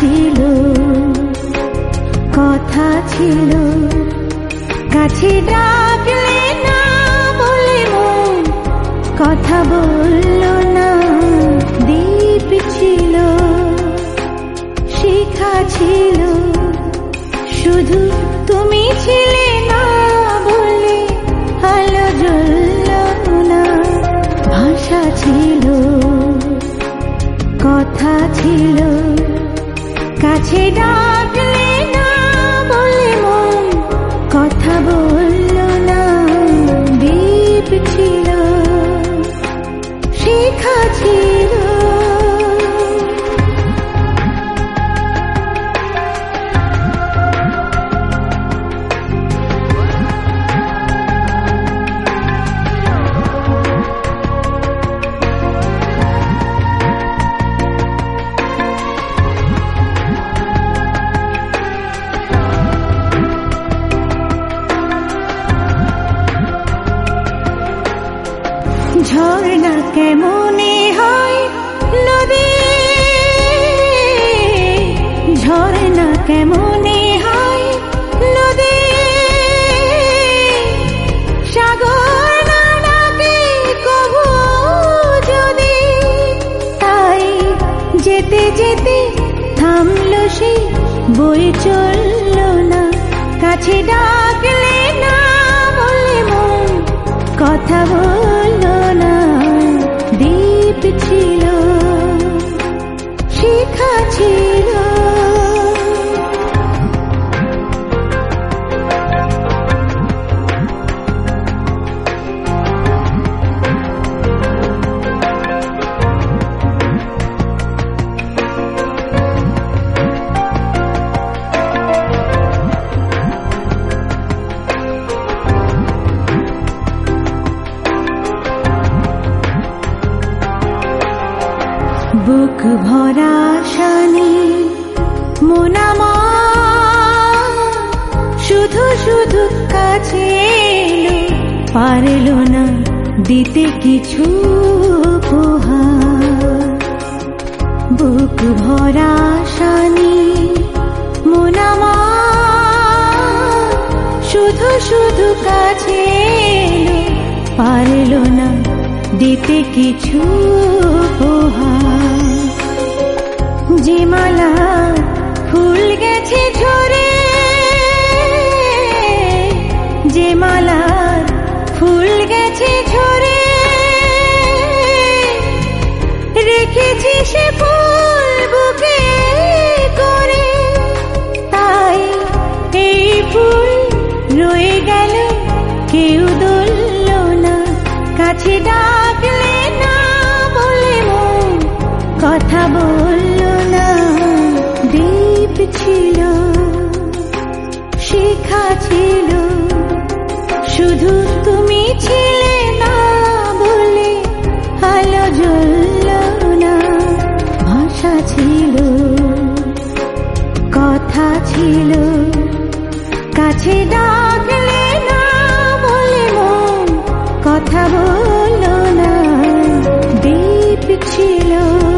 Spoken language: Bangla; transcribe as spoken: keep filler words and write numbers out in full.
ছিল, কথা ছিল, কাছে ডাকলে না বলে মন কথা বলল না। দ্বীপ ছিল, শিখা ছিল, শুধু তুমি ছিলে না বলে আলো জ্বলল না। ভাষা ছিল, কথা ছিল, কাছে ডাকলে না বলে মন কথা বলল না। দ্বীপ ছিল, শিখা ছিল। ঝর্ণা কেমনে হয় নদী, ঝর্ণা কেমনে হয় নদী, সাগর না ডাকে কভু যদি। তাই যেতে যেতে থামলো সে, বই চলল না। কাছে ডাকলে না বলে মন কথা বলল না। দ্বীপ ছিল, শিখা ছিল। বুক ভরা শানি মন আমার, শুধু শুধু কাছে এলো, পারল না দিতে কিছু উপহার। বুক ভরা শানি মন আমার, শুধু শুধু কাছে এলো, পারল না দিতে কিছু উপহার। যে মালা ফুল গেছে ঝরে, যে মালা ফুল গেছে ঝরে, রেখেছি সে ফুল বুকে করে। তাই এই ফুল রয়ে গেল, কেউ ধরল না। কাছে ডাকলে না বলে মন কথা বলল না। দ্বীপ ছিল, শিখা ছিল, শুধু তুমি ছিলে না বলে আলো জ্বলল না। ভাষা ছিল, কথা ছিল, কাছে ডাকলে না বলে মন কথা বলল না। দ্বীপ ছিল।